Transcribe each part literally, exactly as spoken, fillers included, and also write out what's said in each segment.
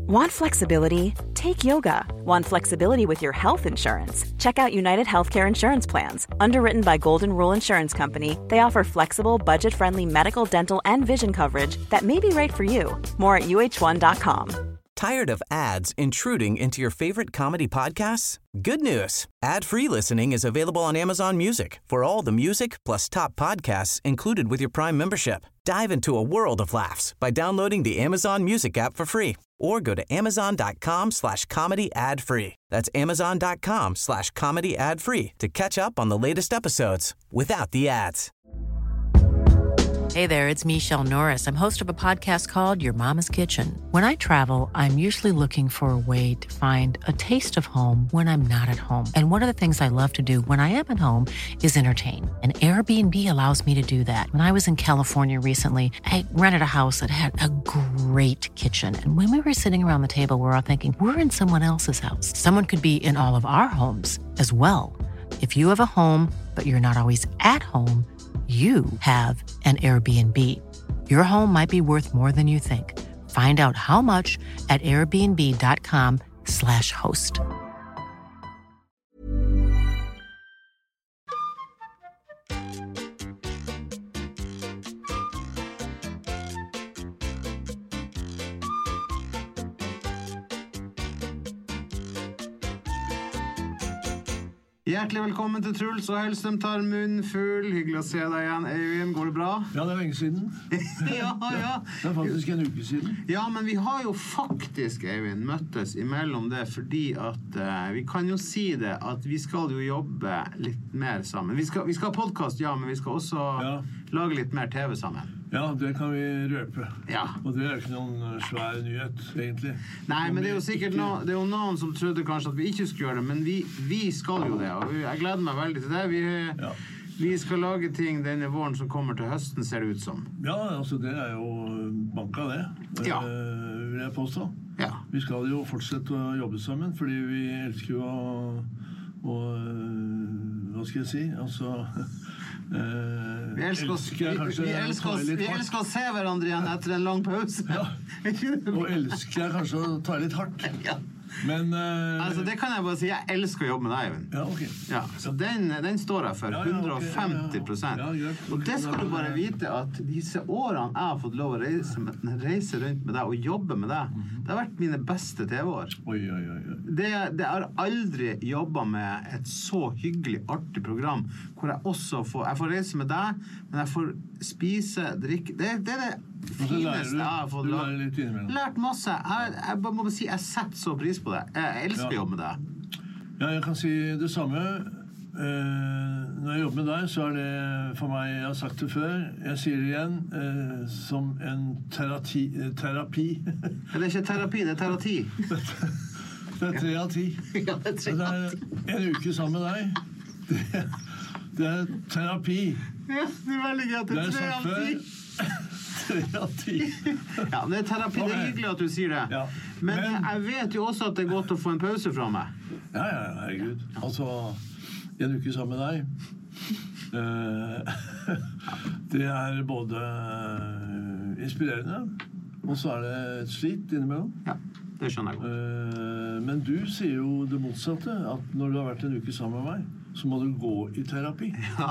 Want flexibility? Take yoga. Want flexibility with your health insurance? Check out United Healthcare Insurance Plans. Underwritten by Golden Rule Insurance Company, they offer flexible, budget-friendly medical, dental, and vision coverage that may be right for you. More at U H one dot com. Tired of ads intruding into your favorite comedy podcasts? Good news. Ad-free listening is available on Amazon Music for all the music plus top podcasts included with your Prime membership. Dive into a world of laughs by downloading the Amazon Music app for free or go to amazon.com slash comedy ad free. That's amazon.com slash comedy ad free to catch up on the latest episodes without the ads. Hey there, it's Michelle Norris. I'm host of a podcast called Your Mama's Kitchen. When I travel, I'm usually looking for a way to find a taste of home when I'm not at home. And one of the things I love to do when I am at home is entertain. And Airbnb allows me to do that. When I was in California recently, I rented a house that had a great kitchen. And when we were sitting around the table, we were all thinking, we're in someone else's house. Someone could be in all of our homes as well. If you have a home, but you're not always at home, you have an Airbnb. Your home might be worth more than you think. Find out how much at airbnb.com slash host. Hjertelig velkommen til Truls og Hellstrøm tar munnen full. Hyggelig å se deg igjen, Eivind. Går det bra? Ja, det er lenge siden. ja, ja. Det er faktisk en uke siden. Ja, men vi har jo faktisk, Eivind, møttes imellom det fordi at uh, vi kan jo si det at vi skal jo jobbe litt mer sammen. Vi skal, vi skal ha podcast, ja, men vi skal også ja. lage litt mer TV sammen. Ja, det kan vi røpe. Ja. Og det er ikke noen svær nyhet, egentlig. Nei, men det er jo sikkert no, det er jo noen som trodde kanskje at vi ikke skulle gjøre det, men vi, vi skal jo det, og jeg gleder meg veldig til det. Vi, ja. vi skal lage ting denne våren som kommer til høsten, ser det ut som. Ja, altså det er jo banka det, ja. uh, vil jeg påstå. Ja. Vi skal jo fortsette å jobbe sammen, fordi vi elsker jo å, å hva skal jeg si, altså... Uh, vi elsker, elsker, vi, vi, elsker oss, vi elsker å se hverandre igjen etter en lang pause. Ja. Og elsker kanskje å ta litt hardt. Ja. Men uh, altså det kan jeg bare si, jeg elsker å jobbe med deg, Eivind. Ja, ok. Ja, så den, den står jeg for ja, ja, hundre og femti prosent. Ja, ja, ja. Og det skal du bare vite at disse årene jeg har fått lov å reise, med, reise rundt med deg og jobbe med deg, det har vært mine beste T V-år. Oi, oi, oi. Det, det har aldri jobbet med et så hyggelig, artig program, hvor jeg også får, jeg får reise med deg, men jeg får spise, drikke, det, det er det fineste jeg har fått lært. Lært masse. Jeg, jeg må bare si, jeg setter så pris på det. Jeg elsker ja. å jobbe med deg. Ja, jeg kan si det samme. Eh, når jeg jobber med deg, så er det for meg, jeg har sagt det før, jeg sier det igjen, eh, som en terati, terapi. Ja, det er ikke terapi, det er terati. Det er tre av ti. Ja, det er tre av ti. Det er en uke sammen med deg. Det, det er terapi. Ja, det er veldig gøy at det er tre av ti. Tre av ti. Ja, det er terapi, det er hyggelig at du sier det. Ja. Men, Men jeg vet jo også at det er godt å få en pause fra meg. Ja, ja, herregud. Altså, en uke sammen med deg, uh, det er både inspirerende, og så er det et slit innimellom. Ja, det skjønner jeg godt. Uh, men du sier jo det motsatte, at når du har vært en uke sammen med meg, så må du gå i terapi. Ja.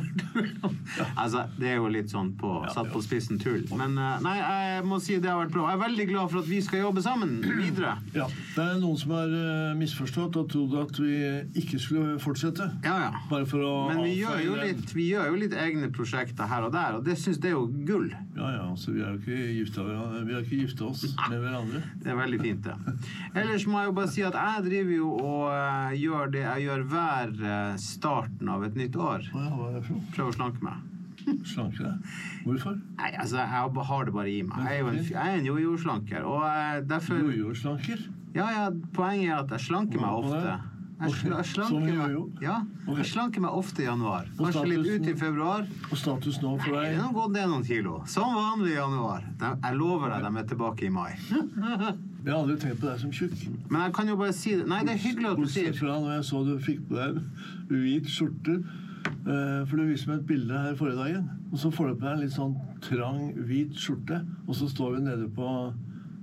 Altså, det er jo litt sånn på, ja, satt på spissen tull. Men nei, jeg må si det har vært bra. Jeg er veldig glad for at vi skal jobbe sammen videre. Ja, det er noen som har misforstått og trodd at vi ikke skulle fortsette. Ja, ja. Bare for å... Men vi gjør, jo litt, vi gjør jo litt egne prosjekter her og der, og det synes det er jo gull. Ja, ja, så vi har jo ikke giftet, vi har ikke giftet oss med hverandre. Det er veldig fint, det. Ellers må jeg jo bare si at jeg driver jo og uh, gjør det jeg gjør hver uh, starten av et nytt år. Ja, hva er det for? Prøv å slanke meg. Slanke deg? Hvorfor? Nei, altså, jeg har det bare i meg. Jeg er jo en, jeg er en jojo-slanker, og uh, derfor... Jojo-slanker? Ja, ja, poenget er at jeg slanker meg ofte. Jeg, sl jeg, slanker meg, ja, jeg slanker meg ofte i januar. Kanskje litt ut i februar. Og status nå for deg? Det har gått ned noen kilo. Som vanlig i januar. Jeg lover deg, de er tilbake i mai. Jeg har aldri tenkt på deg som tjukk. Men jeg kan jo bare si det. Nei, det er hyggelig at du sier. Bortsett fra når jeg så du fikk på deg en hvit skjorte, for du viste meg et bilde her forrige dagen, og så får du på deg en litt sånn trang, hvit skjorte, og så står vi nede på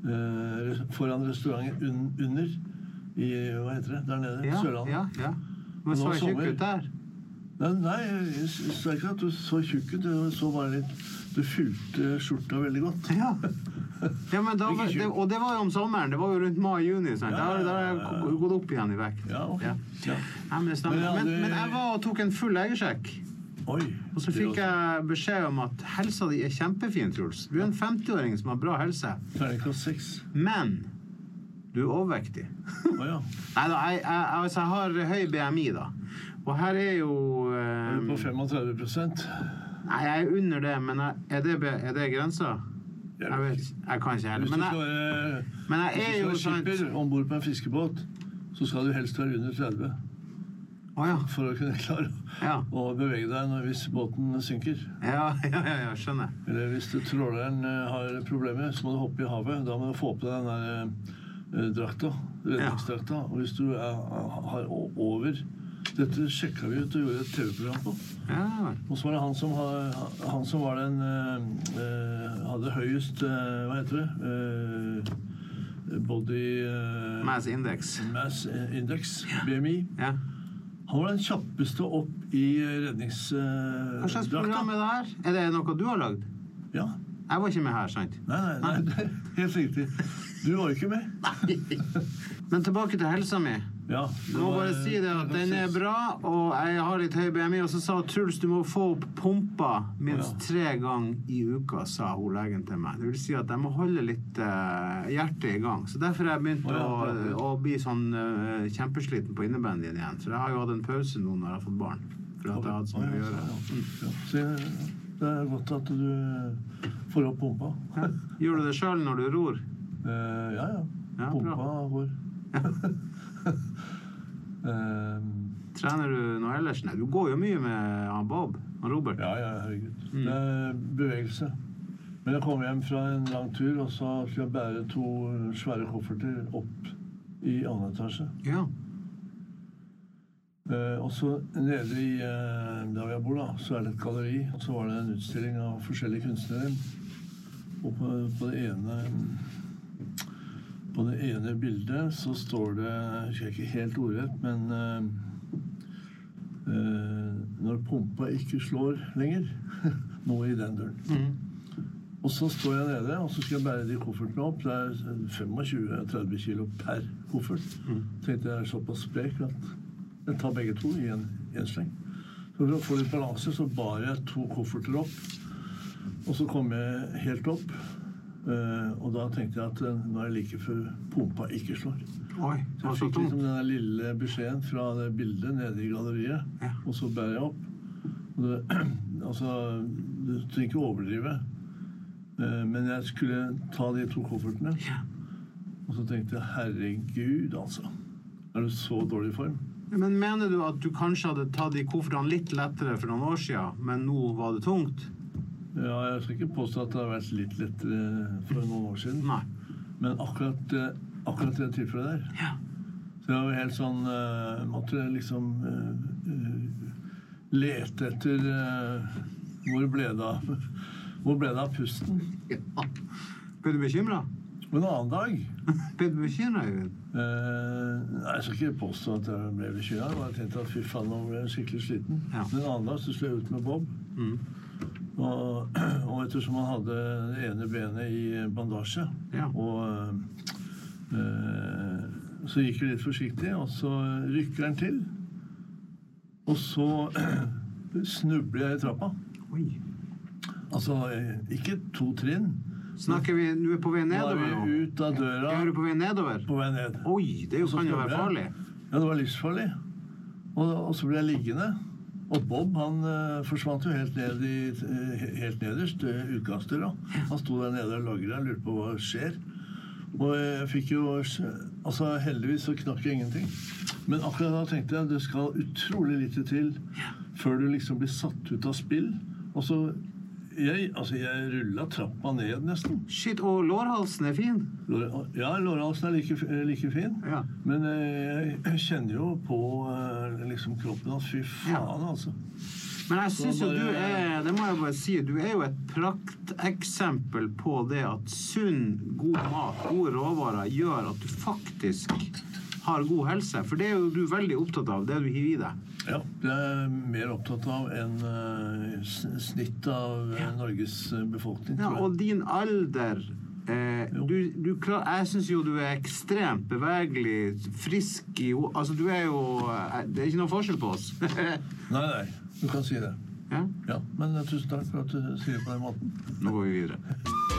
eh, foran restauranten un, under i, hva heter det, der nede, Ja, Sørlandet. ja, ja. Men så jeg tjukk ut der. Nei, nei, jeg sa ikke at du så tjukk ut, du så bare litt, du fylte skjorta veldig godt. Ja. Ja, men da, var- det, og det var jo om sommeren, det var jo rundt mai-juni, sant? Ja, Da har- da har ja, jeg ja, ja. gått opp igjen i vekt. Ja, ok. Ja. Ja. Nei, men, det stemmer. Men jeg men, hadde- men jeg var og tok en full legesjekk, Oi. og så fikk jeg beskjed om at helsa di er kjempefin, Truls. Du er en femti-åring som har bra helse, Terningkast seks. men du er overvektig. Åja. Nei da, jeg, jeg, altså, jeg har høy B M I da. Og her er jo Er du på eh, femogtredve prosent? Nei, jeg er under det, men jeg, er, det, be- er det grensa? Jeg Jeg vet vet, jeg kan ikke heller. Hvis du Men skal jeg, være, men jeg hvis er du jo skal sånn... være skipper ombord på en fiskebåt, så skal du helst være under tretti Åja, for å kunne klare ja. å bevege deg når, hvis båten synker. Ja, ja, ja, ja, skjønner. Eller hvis det, tråleren eh, har problemer, så må du hoppe i havet. Da må du få på deg den der eh, drakta, redningsdrakta. Og hvis du er, har o- over Dette sjekka vi ut og gjorde et T V-program på. Ja, vel. Og så var det han som, har, han som var den eh, eh, hadde høyest eh, Hva heter det? Eh, body eh, Mass index. Mass Index, B M I. Ja. Han var den kjappeste opp i redningsdrakta. Hva slags program er det her? Er det noe du har lagd? Ja. Jeg var ikke med her, sant? Nei, nei, nei, det er helt riktig. Du var jo ikke med. Men tilbake til helsa mi. Ja, Jeg må bare si det at den er bra, og jeg har litt høy B M I, og så sa Truls du må få opp pumpa minst Ja. tre ganger i uka, sa hun legen til meg. Det vil si at jeg må holde litt eh, hjertet i gang. Så derfor har jeg begynt Å, ja, å, bra, bra. å bli sånn eh, kjempesliten på innebandyen igjen. Så jeg har jo hatt en pause nå når jeg har fått barn. For at jeg har hatt så mye å gjøre. Ja. Så det er godt at du får opp pumpa. Ja. Gjør du det sjøl når du ror? Eh, ja, ja. Ja, Pumpa bra. går. Eh, Trener du noe ellers? Nei, du går jo mye med han Bob og Robert. ja, ja, herregud. Mm. Det er bevegelse. Men jeg kom hjem fra en lang tur, og så skulle jeg bære to svære kofferter opp i annen etasje. Ja. Eh, og så nede i eh, der hvor jeg bor, da, så er det et galleri. Og så var det en utstilling av forskjellige kunstnere. Og på, på det ene På det ene bildet så står det, jeg husker ikke helt ordrett, men eh, eh, når pumpa ikke slår lenger, noe i den døren. Mm. Og så står jeg nede, og så skal jeg bære de koffertene opp. Det er tjuefem til tretti kilo per koffert. Mm. Tenkte jeg er såpass sprek at jeg tar begge to i en, i en sleng. Så for å få litt balanse så bar jeg to kofferter opp. Og så kom jeg helt opp. eh, og da tenkte jeg at eh, nå er det like før pumpa ikke slår. Oi, det Så var jeg så fikk tungt. liksom den der lille beskjeden fra det bildet nede i galleriet. Ja. Og så bærer jeg opp. Og det, altså, du trenger ikke overdrive. Eh, men jeg skulle ta de to koffertene. Ja. Og så tenkte jeg, herregud, altså. Er du så dårlig i form? Men mener du at du kanskje hadde tatt de koffertene litt lettere for noen år siden, men nå var det tungt? Ja, jeg skal ikke påstå at det har vært litt lettere for noen år siden. Nei. Men akkurat, eh, akkurat det tilfellet der. Ja. Så jeg var helt sånn, eh, måtte liksom eh, eh, lete etter eh, hvor ble det av, hvor ble det av pusten. Ja. Ble du bekymret? Men en annen dag, Ble du bekymret, Øyvind? eh, nei, jeg skal ikke påstå at jeg ble bekymret. Jeg tenkte at fy faen, nå ble jeg skikkelig sliten. Ja. Men en annen dag så skulle jeg ut med Bob. Mm. Og, og ettersom han hadde det ene benet i bandasje, Ja. og eh, så gikk vi litt forsiktig, og så rykker han til. Og så snubler jeg i trappa. Oi. Altså, ikke to trinn. Snakker vi, du er på vei Da er nedover vi nå? ut av døra, Er du på vei nedover? på vei ned. Oi, det er jo, Og så kan jo snubler være jeg. farlig. Ja, det var livsfarlig. Og, og så ble jeg liggende. Og Bob, han eh, forsvant jo helt ned i, eh, helt nederst, uh, utgangsdøra. Han sto der nede og lagret, lurte på hva skjer. Og jeg fikk jo, altså heldigvis så knakk jeg ingenting. Men akkurat da tenkte jeg, det skal utrolig lite til før du liksom blir satt ut av spill. Og så, jeg, altså jeg rullet trappa ned nesten. Shit, og lårhalsen er fin. Lår- Ja, lårhalsen er like, like fin. Ja. Men eh, jeg kjenner jo på eh, liksom kroppen at fy faen, Ja. altså. Men jeg synes jo du er, det må jeg bare si, du er jo et prakteksempel på det at sunn, god mat, gode råvarer gjør at du faktisk har god helse. For det er jo du veldig opptatt av, det du hiver i deg. Ja, det er jeg mer opptatt av enn uh, snitt av uh, Norges befolkning. Ja, og din alder, eh, du, du klar, jeg synes jo du er ekstremt bevegelig, frisk i, altså du er jo, det er ikke noe forskjell på oss. Nei, nei, du kan si det. Ja? Ja, men uh, tusen takk for at du sier det på den måten. Nå går vi videre.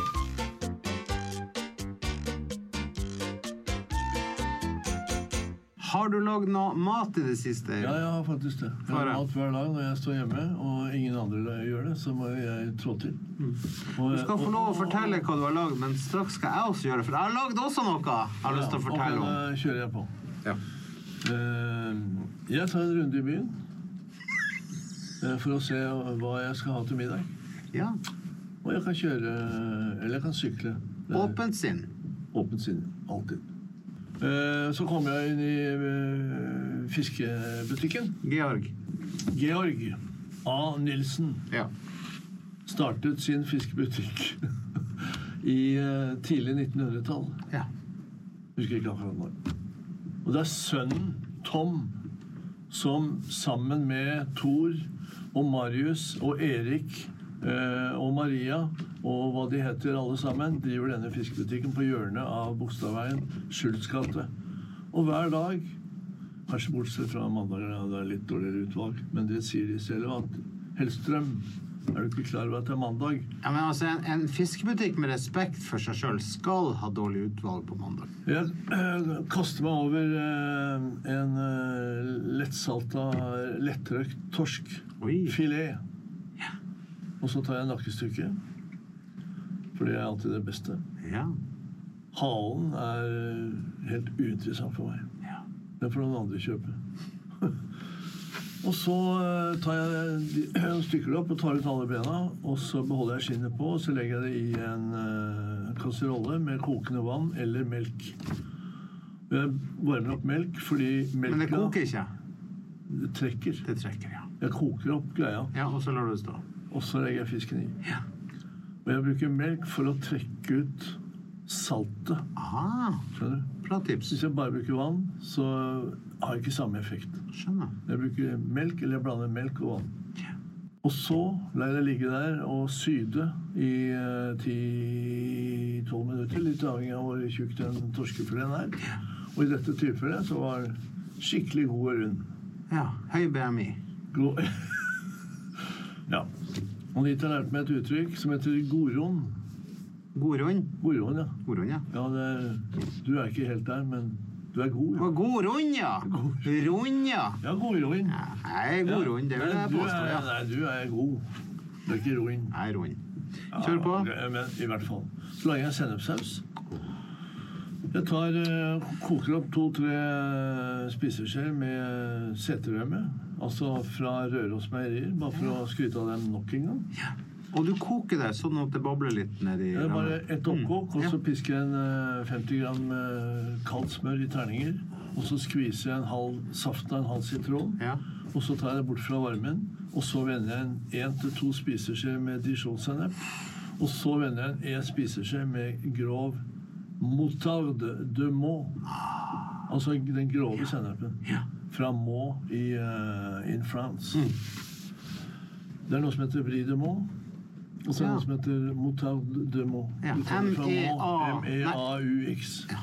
Har du laget noe mat i det siste? Ja, jeg har faktisk det. Jeg har mat hver dag når jeg står hjemme, og ingen andre gjør det, så må jeg trå til. Mm. Og, du skal få lov å fortelle hva du har laget, men straks skal jeg også gjøre det, for jeg har laget også noe jeg har lyst til å fortelle om. Ja, og da kjører jeg på. Ja. Uh, jeg tar en runde i byen uh, for å se hva jeg skal ha til middag. Ja. Og jeg kan kjøre, eller jeg kan sykle. Åpent sinn. Åpent sinn, alltid. Så kom jeg inn i uh, fiskebutikken. Georg. Georg A. Nilsen ja. startet sin fiskebutikk i uh, tidlig nittenhundretall. Ja. Husker ikke akkurat når. Og det er sønnen Tom som sammen med Thor og Marius og Erik uh, og Maria og hva de heter alle sammen, driver denne fiskebutikken på hjørnet av Bogstadveien, Schultz gate. Og hver dag, kanskje bortsett fra mandager, det er litt dårligere utvalg, men det sier de selv at Hellstrøm, er du ikke klar over at det er mandag? Ja, men altså, en, en fiskebutikk med respekt for seg selv skal ha dårlig utvalg på mandag. Jeg øh, kaster meg over øh, en øh, lettsalta, lettrøkt torsk, Oi. Filet. Ja. Og så tar jeg nakkestykke. For det er alltid det beste. Ja. Halen er helt uinteressant for meg. Ja. Den får noen andre kjøpe. Og så tar jeg stykker det opp og tar ut alle bena, og så beholder jeg skinnet på, og så legger jeg det i en uh, kasserolle med kokende vann eller melk. Jeg varmer opp melk, fordi melka... Men det koker ikke? Det trekker. Det trekker, ja. Jeg koker opp greia. Ja, og så lar du det stå. Og så legger jeg fisken i. Ja. Og jeg bruker melk for å trekke ut saltet. Aha, skjønner du? Bra tips. Hvis jeg bare bruker vann, så har jeg ikke samme effekt. Skjønner. Jeg bruker melk, eller jeg blander melk og vann. Ja. Og så lar jeg ligge der og syde i ti til tolv minutter, litt avhengig av hvor tjukk den torskefileten er. Ja. Og i dette tilfellet så var den skikkelig god og rund. Ja, høy B M I. God. Ja. Og dit har jeg lært meg et uttrykk som heter godron. Godron? Godron, ja. Godron, ja. Ja, det er, du er ikke helt der, men du er god. Ja. Godron, ja. Godron, ja. Ja, godron. Ja, jeg er godron, det vil jeg påstå, ja. Nei, du er god. Du er ikke roin. Jeg er roin. Kjør på. Ja, men i hvert fall. Så lager jeg sennepsaus. Jeg tar, koker opp to-tre spiseskjeer med seterømme, altså fra Røros meierier, bare for å skryte av dem nok en gang. Ja. Og du koker det sånn at det babler litt ned i... Det er bare et oppkok, mm. og så pisker jeg en femti gram kaldt smør i terninger, og så skviser jeg en halv saft av en halv sitron, ja. Og så tar jeg det bort fra varmen, og så vender jeg en en til to spiseskjeer med dijon-sennep, og så vender jeg en en spiseskje med grov moutarde de Meaux, altså den grove sennepen, ja. Fra Meaux i uh, in France. Mm. Det er noe som heter Brie de Meaux, og så er det noe som heter moutarde de Meaux. Ja. M E A U X. Ja.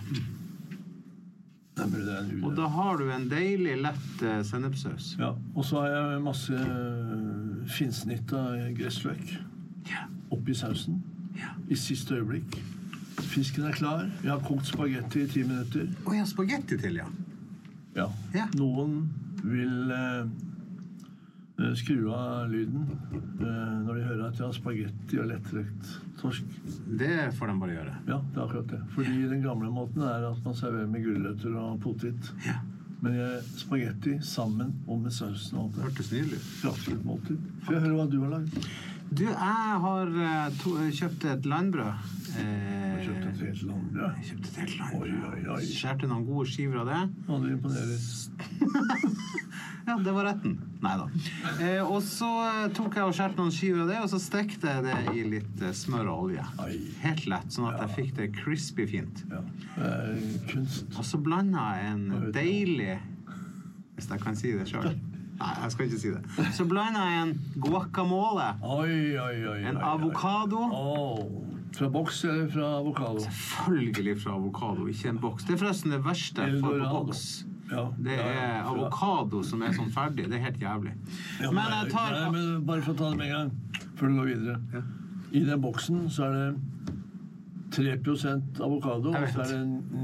Og da har du en deilig lett uh, sennepsaus. Ja, og så har jeg masse uh, finsnitt av gressløk ja. Oppi sausen ja. I siste øyeblikk. Fisken er klar. Jeg har kokt spagetti i ti minutter. Å, jeg har spagetti til, ja. Ja. ja. Noen vil uh, skru av lyden uh, når de hører at jeg har spagetti og lettrøkt torsk. Det får de bare gjøre. Ja, det er akkurat det. Fordi den gamle måten er at man serverer med gulrøtter og potet. Ja. Men jeg, spagetti sammen og med sausen og alt det. Hørtes nydelig. Kraftfullt måltid. Får jeg høre hva du har laget? Du, jeg har uh, to, kjøpt et landbrød. Eh, kjøpt et helt landbrød? Jeg kjøpte et helt landbrød. Oi, oi, oi. Skjærte noen gode skiver av det. Ja, det imponerer. Ja, det var retten. Neida. Eh, og så tok jeg og skjærte noen skiver av det, og så stekte jeg det i litt eh, smør og olje. Oi. Helt lett, sånn at jeg fikk det crispy fint. Ja, det er kunst. Og så blandet jeg en deilig, hvis jeg kan si det selv. Nei, jeg skal ikke si det. Så blandet jeg en guacamole, Oi, oi, oi. en oi, avokado. oi. Oh. Fra boks eller fra avokado? Selvfølgelig fra avokado, ikke en boks. Det er forresten det verste jeg får på boks. Ja, Det ja, er ja, fra- avokado som er sånn ferdig. Det er helt jævlig. Ja, Men jeg tar... nei, men bare for å ta det med en gang, før du går videre. Ja. I den boksen så er det tre prosent avokado, Jeg og så vet. er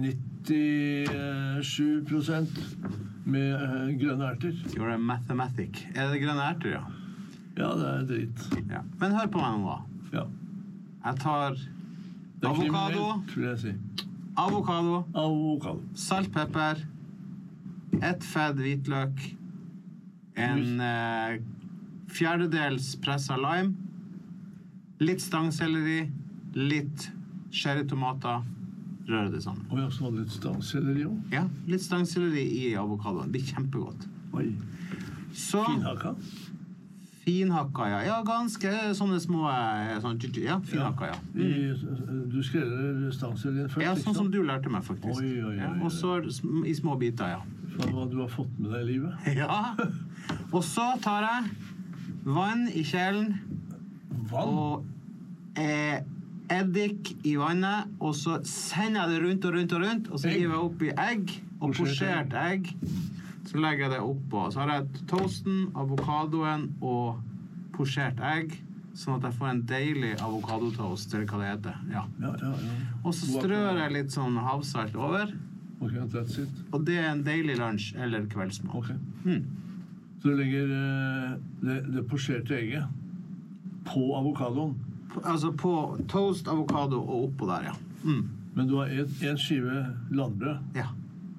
det nittisju prosent med eh, grønne erter. You're a mathematic. Er det grønne erter, ja? Ja, det er dritt. Ja. Men hør på meg nå, da. Ja. Jeg tar Det er avokado, kriminelt, vil jeg si. avokado, Avokado. salt, pepper, ett fedd hvitløk, en eh, fjerdedels presset lime, litt stangselleri, litt cherrytomater, røre det sammen. Og jeg også hadde litt stangselleri også. Ja, litt stangselleri i avokadoen. Det blir kjempegodt. Oi. Så Finhakka. finhakka, ja. Ja, ganske sånne små eh, sånn, ja, finhakka, ja. I, du skreller stangsellerien først, Ja, ikke sånn som sant? du lærte meg, faktisk. Oi, oi, oi, Ja, oi. og så sm- i små biter, ja. Fra hva du har fått med deg i livet. Ja. Og så tar jeg vann i kjelen Vann. og eh, eddik i vannet, og så sender jeg det rundt og rundt og rundt, og så Egg. hiver jeg opp i egg, og Posjert posjert egg. Så legger jeg det oppå. Så har jeg toasten, avokadoen og posjert egg, sånn at jeg får en deilig avokadotoast, eller hva det heter. Ja. Ja, ja, ja. Og så strør jeg litt sånn havsalt over, Ok, that's it. og det er en deilig lunsj eller kveldsmat. Ok. Mm. Så du legger eh, det, det posjerte egget på avokadoen. Altså på toast, avokado og oppå der, ja. Mm. Men du har en, en skive landbrød, Ja.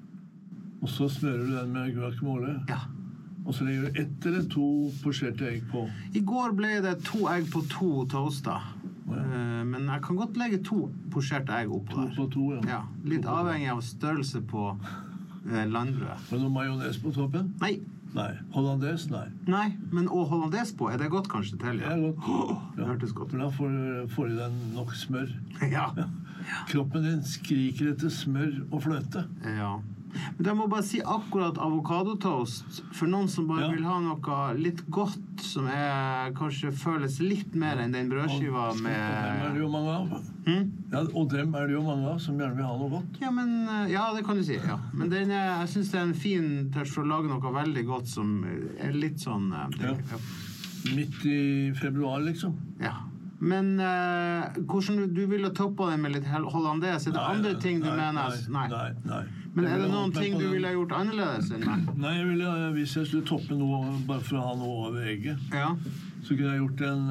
og så smører du den med guacamole. Ja. Og så legger du ett eller to posjerte egg på. I går ble det to egg på to toaster. Ja. Eh, Men jeg kan godt legge to posjerte egg oppå To der. på to, ja. Ja, litt avhengig av størrelse på eh, landbrødet. Har du noe majones på toppen? Nei, Nei. Hollandes? Nei. nei, men å hollandes på, er det godt kanskje til? Det Ja, er godt. det hørtes godt ut. For da får, får du deg nok smør. Ja. Kroppen din skriker etter smør og fløte. Ja. Men jeg må bare si akkurat avokadotoast, for noen som bare Ja. vil ha noe litt godt, som er, kanskje føles litt mer enn den brødskiva Og dem er det med... jo mange av. Hm? Ja, og dem er det jo mange av som gjerne vil ha noe godt. Ja, men, eh, ja, det kan du si, ja. Men den er, jeg synes det er en fin touch for å lage noe veldig godt som er litt sånn... eh, det, Ja. ja. Midt i februar, liksom. Ja. Men eh, hvordan du, du ville toppa den med litt hel- hollandes? Er det Nei, andre ting du nei, mener? Nei, nei, nei. Men Jeg er det ville noen holdt meg ting på du den- ville ha gjort annerledes enn meg? Nei, jeg ville, hvis jeg skulle toppe noe, bare for å ha noe over egget, Ja. så kunne jeg gjort en,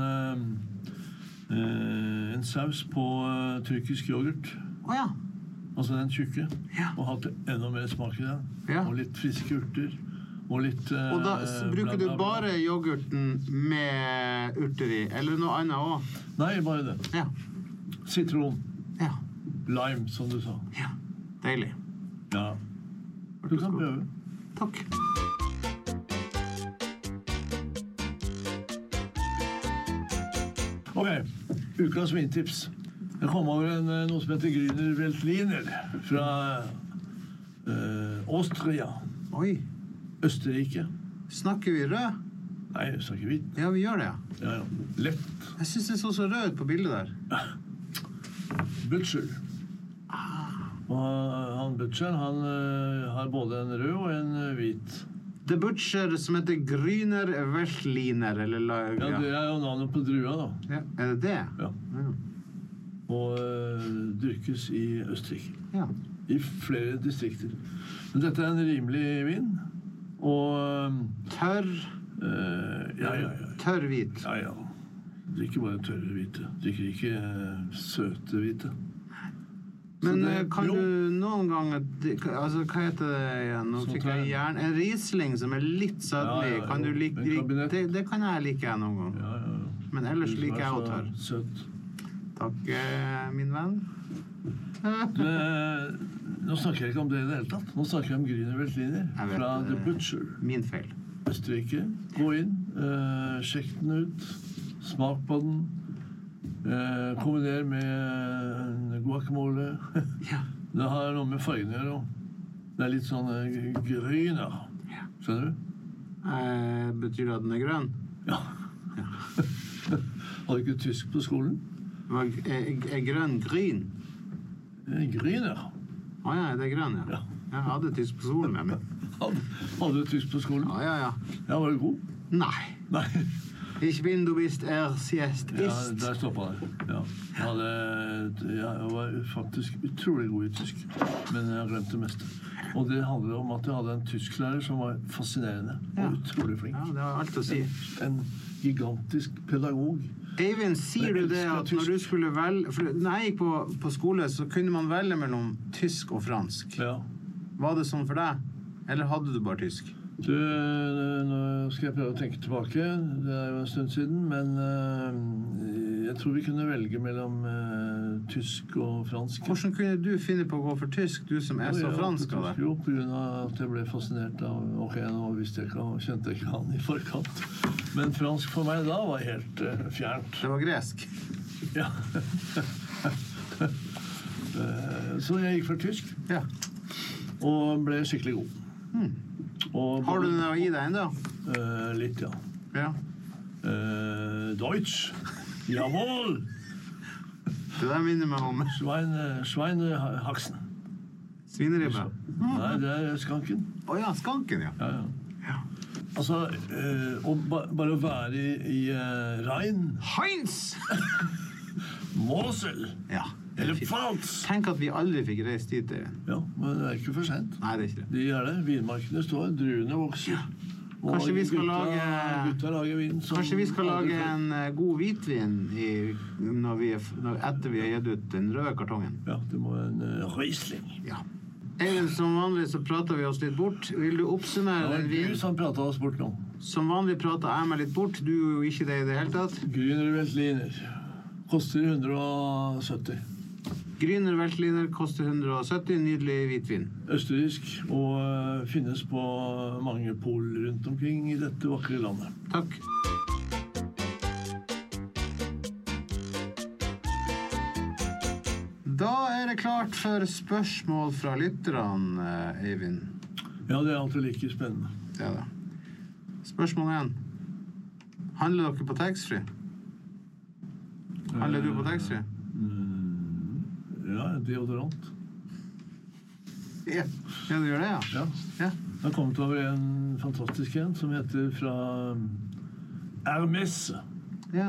eh, eh, en saus på eh, tyrkisk yoghurt. Å ja. Altså den tjukke. Ja. Og hatt enda mer smak i den. Ja. Og litt friske urter. Og litt eh, Og da s- bruker du bla, bla, bla. bare yoghurten med urter i, eller noe annet også? Nei, bare det. Ja. Sitron. Ja. Lime, som du sa. Ja. Deilig. Ja. Du kan prøve. Takk. Ok, ukas vintips. Jeg kom over en, eh, noe som heter Grüner Veltliner fra eh, Austria, Oi. Østerrike. Snakker vi rød? Nei, jeg sa ikke hvitt. Ja, vi gjør det, ja. Ja, ja. Lett. Jeg synes det så så rød ut på bildet der. Butcher. Og han Butcher, han eh, har både en rød og en eh, hvit. The Butcher som heter Grüner Veltliner, eller la... Ja, det er jo navnet på drua, da. Ja. Er det det? Ja. Ja. Og eh, dyrkes i Østerrike. Ja. I flere distrikter. Men dette er en rimelig vin. Og Tørr, eh, ja, ja, ja. tørr hvit. Ja, ja. Drikker bare tørre hvite. Drikker ikke eh, søte hvite. Men Så det er eh, kan blå. du noen ganger altså, hva heter det igjen? Nå Sånn fikk jeg tar jeg- jern. En Riesling som er litt sødlig. Ja, ja, Kan du jo. like, En kabinett. det, det kan jeg like jeg noen gang. Ja, ja, ja. Men ellers Du som liker er jeg å så tørr. Søt. Takk, eh, min venn. Du, eh, nå snakker jeg ikke om det i det hele tatt. Nå snakker jeg om Grüner Veltliner Jeg vet fra det. The Butcher. Min feil. Østerrike. Gå inn, eh, sjekk den ut, smak på den, eh, kombiner med en guacamole. Ja. Det har noe med fargen å gjøre. Det er litt sånn eh, grønner. Skjønner du? Eh, betyr det at den er grønn? Ja. Ja. Har du ikke tysk på skolen? Hva er, er grønn gryn? Eh, Grønner. Å ja, det er grønn, ja. Ja. Jeg hadde tysk på skolen med meg. Hadde, hadde du tysk på skolen? Ja, ja, ja. Ja, var du god? Nei. Nei. Ich bin du bist er siest Ja, ist. der stoppet det. Ja. Jeg, hadde, jeg var faktisk utrolig god i tysk, men jeg glemte det meste. Og det handler om at jeg hadde en tysklærer som var fascinerende og Ja. utrolig flink. Ja, det har alt å si. En gigantisk pedagog. Eivind, sier du det at når du skulle velge... For når jeg gikk på, på skole, så kunne man velge mellom tysk og fransk. Ja. Var det sånn for deg? Eller hadde du bare tysk? Du, nå skal jeg prøve å tenke tilbake. Det er jo en stund siden, men uh, jeg tror vi kunne velge mellom uh, tysk og fransk. Hvordan kunne du finne på å gå for tysk, du som er så Ja, fransk av deg? Jo, på grunn av at jeg ble fascinert av ok, nå visste jeg ikke, og kjente jeg ikke han i forkant. Men fransk for meg da var helt uh, fjernt. Det var gresk. Ja. uh, så jeg gikk for tysk, Ja. og ble skikkelig god. Hmm. Og, Har du den å gi deg ennå? Uh, litt, ja. Ja. Uh, Deutsch. Jawohl! Det der minner meg om Schweine, Schweinehaksen. svineribbe. Nei, det er skanken. Å ja, skanken, ja. Ja, ja. Ja. Altså, eh, å ba, bare å være i, i eh, Rhein, Heinz! Mosel, Ja. det er eller fint. Pfalz. Tenk at vi aldri fikk reist dit, Eivind. Ja, men det er ikke for sent. Nei, det er ikke det. De er det. Vinmarkene står, druene vokser. Og Kanskje vi skal gutta, lage- Gutta lager vin som Kanskje vi skal aldri lage før. en eh, god hvitvin i, når vi er, f- når, etter vi har gitt ut den røde kartongen. Ja, det må være en uh, Riesling. Ja. Eivind, som vanlig så prater vi oss litt bort. Vil du Det oppsummere var den du vinen? som pratet oss bort nå. Som vanlig prater jeg meg litt bort. Du er jo ikke det i det hele tatt. Grüner Veltliner. Koster hundre og sytti. Grüner Veltliner koster hundre og sytti. Nydelig hvitvin. Østerriksk, og uh, finnes på mange pol rundt omkring i dette vakre landet. Takk. Da er det klart for spørsmål fra lytterne, eh, Eivind. Ja, det er alltid like spennende. Det er det. Spørsmål én. Handler dere på taxfree? Handler du på taxfree? Mm, ja, deodorant. Ja. Ja, du gjør det, ja? Ja. Ja. Jeg har kommet over en fantastisk en som heter fra Hermes. Ja.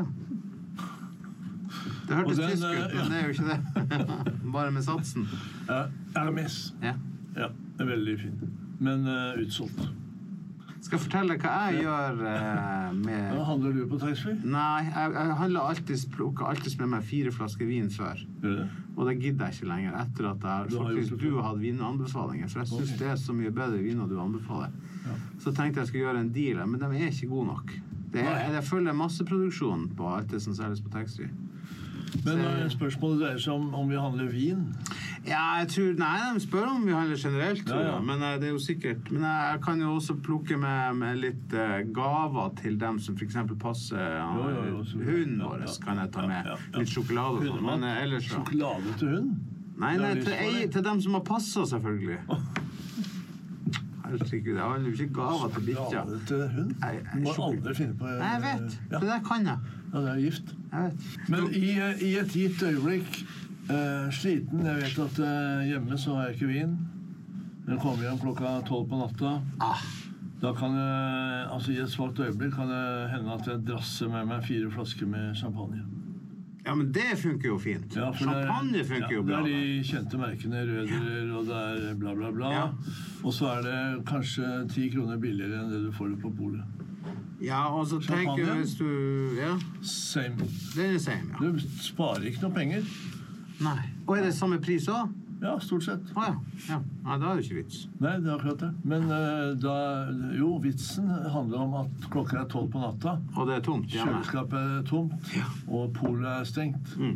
Det hørtes Og den, tysk ut, eh, men det er jo ikke det. Bare med satsen. Ja, Hermes. Ja. Ja, det er veldig fin. Men uh, utsolgt. Skal jeg fortelle hva jeg gjør eh, med... Ja, handler du på taxfree? Nei, jeg, jeg handler alltid, plukker alltid med meg fire flasker vin før. Gjør du det? Og det gidder jeg ikke lenger etter at jeg, Du har faktisk, gjort det du før. har hatt vinanbefalinger. For jeg synes Ok. det er så mye bedre viner du anbefaler. Ja. Så tenkte jeg skulle gjøre en deal, men de er ikke gode nok. Det er, Nei. jeg følger masseproduksjon på alt det som selges på taxfree. Men Så- uh, spørsmålet dreier seg om om vi handler vin. Ja, jeg tror, nei, de spør om vi handler generelt, tror Ja, ja. jeg. Men eh, det er jo sikkert. Men jeg kan jo også plukke med, med litt eh, gaver til dem som for eksempel passer ja, Jo, jo, jo, så- hunden ja, vår, ja, kan jeg ta ja, med. ja, ja. Litt sjokolade og sånn. Men eh, ellers så. Sjokolade til hund? Nei, Det nei, er til, livsfarlig. ei, til dem som har passet, selvfølgelig. Herregud, jeg handler jo ikke gaver til bikkja. Sjokolade til hund? Nei, Du må sjokol- aldri finne på Nei, jeg vet. Ja, Det der kan jeg. ja det er gift. Jeg vet. Men i, i et gitt øyeblikk, eh, sliten, jeg vet at eh, hjemme så har jeg ikke vin. Jeg kommer hjem klokka tolv på natta. Ah, Da kan jeg, altså i et svagt øyeblikk kan det hende at jeg drasser med meg fire flasker med champagne. ja, men det funker jo fint. Ja, for det er- Champagne funker ja, jo bra. Det er de kjente merkene, Røderer, og det er bla bla bla. Ja. Og så er det kanskje ti kroner billigere enn det du får det på polet. Ja, og så tenker jeg Champagne? hvis du... Ja, Same. det er det same, ja. Du sparer ikke noe penger. Nei. Og er det samme pris også? Ja, stort sett. Å ja. Ja. Nei, da er det ikke vits. Nei, det er akkurat det. Men eh, da, jo, vitsen handler om at klokka er tolv på natta. Og det er tomt hjemme. Kjøleskapet er tomt, Ja. og polet er stengt. Mm.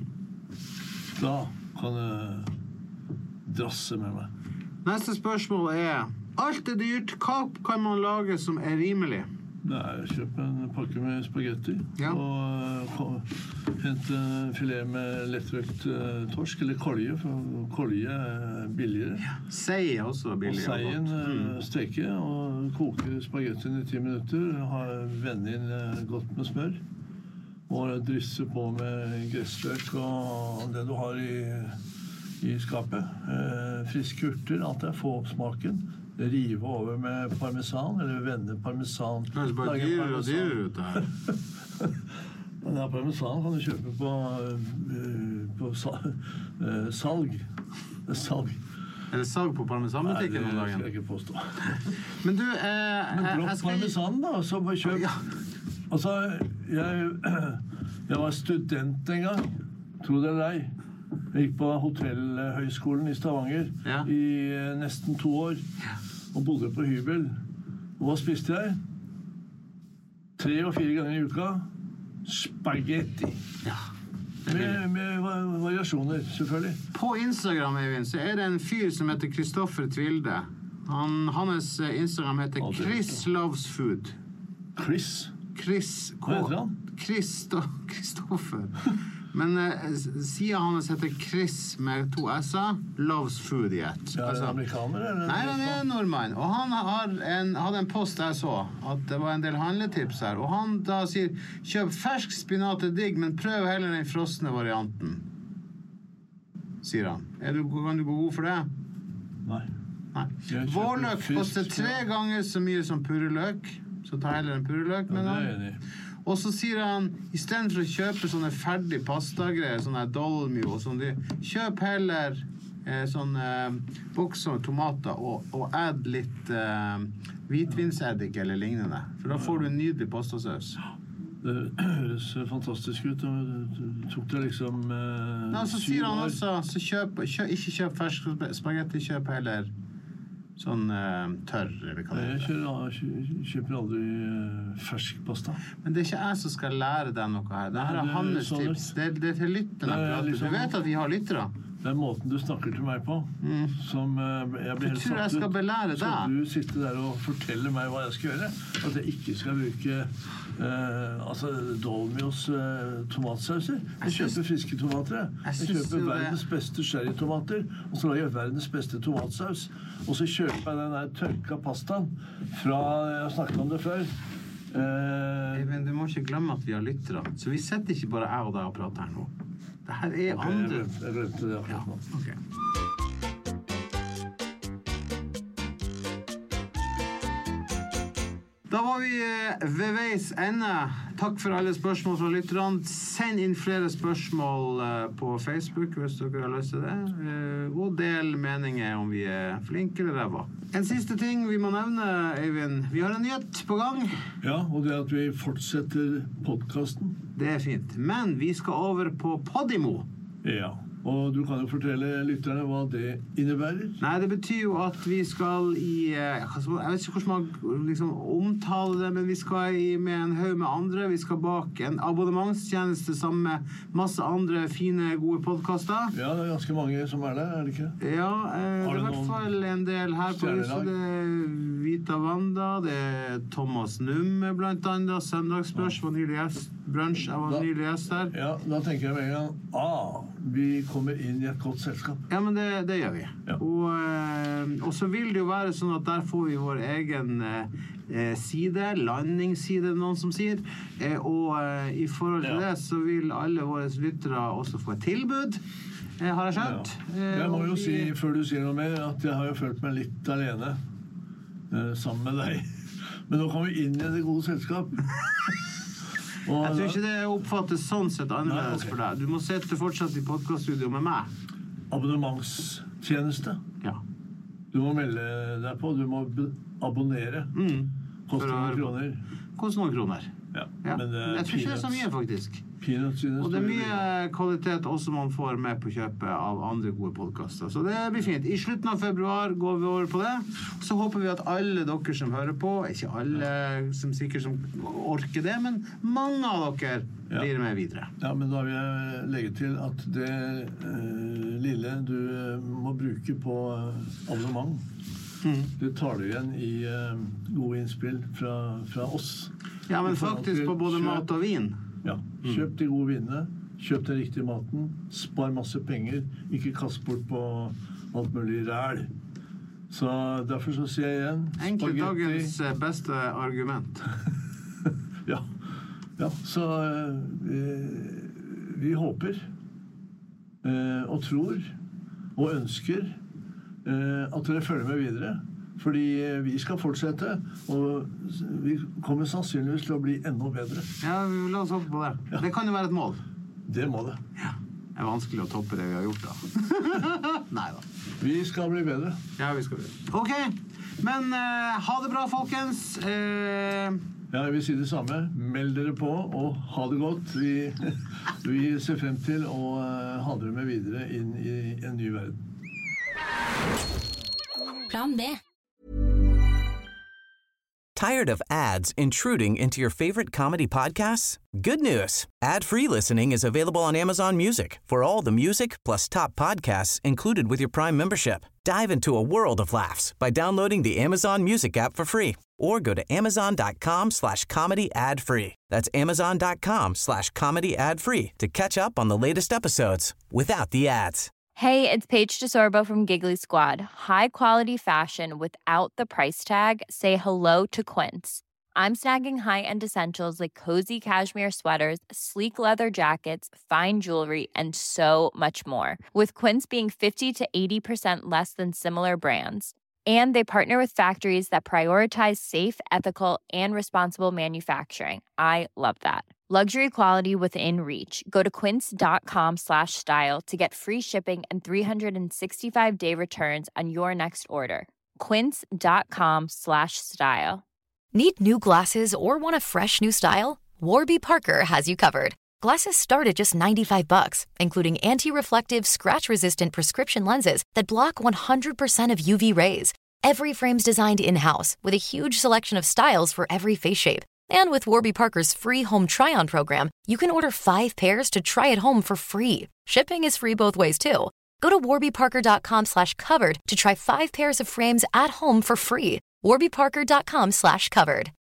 Da kan jeg drasse med meg. Neste spørsmål er Alt er dyrt. Hva kan man lage som er rimelig? Nei, kjøp en pakke med spagetti ja. og hent en filet med lettrøkt uh, torsk, eller kolje, for kolje er billigere. Ja. Sei er også billigere. Og seien uh, steke og koke spagettien i ti minutter, ha, vende inn uh, godt med smør, og drysse på med gressløk og det du har i, i skapet. Uh, friske urter, alt er få opp smaken. Rive over med parmesan, eller vende parmesan. Det er bare dyrer og dyrer ut her. Den her parmesan kan du kjøpe på, uh, på sal, uh, salg. salg. Er det salg på parmesanbutikken noen dagen? Nei, det skal jeg ikke påstå. Men du, eh, Men dropp jeg skal... parmesan da, så bare kjøp. Ja. Altså, jeg, jeg var student en gang, tro det eller ei. Jeg gikk på hotellhøyskolen i Stavanger ja. i nesten to år og bodde på hybel. Og hva spiste jeg? Tre og fire ganger i uka. Spaghetti. Ja. Med, med variasjoner, selvfølgelig. På Instagram, Eivind, så er det en fyr som heter Kristoffer Tvilde. Han, hans Instagram heter Chris Loves Food. Chris? Chris. Hva heter han? Kristoffer. Men uh, siden hans heter Chris med to S-er, Loves Food i ett. Ja, er det amerikaner, eller? Nei, han er nordmann. Og han har en, hadde en post jeg så, at det var en del handletips her. Og han da sier, kjøp fersk spinat er digg, men prøv heller den frosne varianten. Sier han. Er du, kan du gå god for det? Nei. Nei. Vårløk koster tre ganger så mye som purreløk. Så ta heller en purreløk med ja, den. Og så sier han, i stedet for å kjøpe sånne ferdig pastagreier, sånne dolmio og sånn, kjøp heller eh, sånne eh, bokser med tomater og, og add litt eh, hvitvinseddik eller lignende. For da får du en nydelig pastasaus. Det høres fantastisk ut. Du tok det liksom eh, ja, så sier han også, så kjøp, kjøp, ikke kjøp fersk spagetti, kjøp heller sånn uh, tørr, eller hva det er. Jeg kjøper, kjøper aldri uh, fersk pasta. Men det er ikke jeg som skal lære deg noe her. Det her er hans tips. Det, det er til lytterne. Liksom, du vet at vi har lyttere. Det er måten du snakker til meg på, mm. som uh, jeg blir helt satt ut. Jeg skal belære deg. Så du sitter der og forteller meg hva jeg skal gjøre. At jeg ikke skal bruke uh, altså Dolmios uh, tomatsauser. Jeg kjøper friske tomater. Jeg, jeg kjøper verdens beste sherrytomater, og så lager jeg verdens beste tomatsaus. Og så kjøper jeg den der tørka pastaen fra, jeg snakket om det før. Uh, Men du må ikke glemme at vi har lyttere. Så vi setter ikke bare jeg og deg og prater her nå. Det her er okay, andre... Jeg glemte det akkurat nå. Ja, okay. Da var vi ved veis ende. Takk for alle spørsmål fra lytterne. Send inn flere spørsmål på Facebook hvis dere har lyst til det. Og del meninger om vi er flinke eller ræva. En siste ting vi må nevne, Eivind. Vi har en nyhet på gang. Ja, og det er at vi fortsetter podcasten. Det er fint. Men vi skal over på Podimo. Ja. Og du kan jo fortelle lytterne hva det innebærer. Nei, det betyr jo at vi skal i... Jeg vet ikke hvordan man liksom omtaler det, men vi skal i med en haug med andre. Vi skal bak en abonnementstjeneste sammen med masse andre fine, gode podcaster. Ja, det er ganske mange som er der, er det ikke? Ja, eh, det er i hvert fall en del her på huset. Det er Vita Wanda, det er Thomas Numme blant annet, Søndagsbørs, var nylig gjest, Brunch, jeg var nylig gjest her. Ja, da tenker jeg med en gang, ah, vi kommer inn i et godt selskap. Ja, men det, det gjør vi. Ja. Og, eh, og så vil det jo være sånn at der får vi vår egen eh, side, landingsside, noen som sier. Eh, og eh, i forhold til ja. det så vil alle våre lyttere også få et tilbud. Eh, har jeg skjønt? Ja. Jeg må jo vi... si, før du sier noe mer, at jeg har jo følt meg litt alene eh, sammen med deg. Men nå kommer vi inn i det gode selskap. Og jeg tror ikke det oppfattes sånn sett annerledes okay. for deg. Du må sitte fortsatt i podcaststudio med meg. Abonnementstjeneste. Ja. Du må melde deg på. Du må abonnere. Mm. Koster noen kroner. Koster noen kroner. Ja. Ja. Men det jeg tror ikke det er så mye, faktisk. Og det er mye kvalitet også man får med på kjøpet av andre gode podcaster. Så det blir fint. I slutten av februar går vi over på det. Så håper vi at alle dere som hører på, ikke alle som sikkert som orker det, men mange av dere ja. blir med videre. Ja, men da vil jeg legge til at det uh, lille du må bruke på abonnement Mm. Du tar det igjen i uh, gode innspill fra, fra oss. Ja, men faktisk på både kjøp, mat og vin. Ja, kjøp de gode vinene, kjøp den riktige maten, spar masse penger, ikke kast bort på alt mulig ræl. Så derfor så sier jeg igjen... Egentlig dagens beste argument. ja. ja, så uh, vi, vi håper uh, og tror og ønsker uh, at dere følger med videre. Fordi vi skal fortsette, og vi kommer sannsynligvis til å bli enda bedre. Ja, vi vil la oss håpe på det. Ja. Det kan jo være et mål. Det må det. Ja. Det er vanskelig å toppe det vi har gjort da. Neida. Vi skal bli bedre. Ja, vi skal bli bedre. Ok, men uh, ha det bra, folkens. Uh... Ja, jeg vil si det samme. Meld dere på, og ha det godt. Vi, vi ser frem til å uh, ha dere med videre inn i en ny verden. Plan B. Tired of ads intruding into your favorite comedy podcasts? Good news. Ad-free listening is available on Amazon Music for all the music plus top podcasts included with your Prime membership. Dive into a world of laughs by downloading the Amazon Music app for free or go to amazon.com slash comedy ad free. That's amazon.com slash comedy ad free to catch up on the latest episodes without the ads. Hey, it's Paige DeSorbo from Giggly Squad. High quality fashion without the price tag. Say hello to Quince. I'm snagging high-end essentials like cozy cashmere sweaters, sleek leather jackets, fine jewelry, and so much more. With Quince being fifty to eighty percent less than similar brands. And they partner with factories that prioritize safe, ethical, and responsible manufacturing. I love that. Luxury quality within reach. Go to quince.com slash style to get free shipping and three sixty-five day returns on your next order. Quince.com slash style. Need new glasses or want a fresh new style? Warby Parker has you covered. Glasses start at just ninety-five bucks, including anti-reflective, scratch-resistant prescription lenses that block one hundred percent of U V rays. Every frame's designed in-house with a huge selection of styles for every face shape. And with Warby Parker's free home try-on program, you can order five pairs to try at home for free. Shipping is free both ways, too. Go to warbyparker.com slash covered to try five pairs of frames at home for free. warbyparker.com slash covered.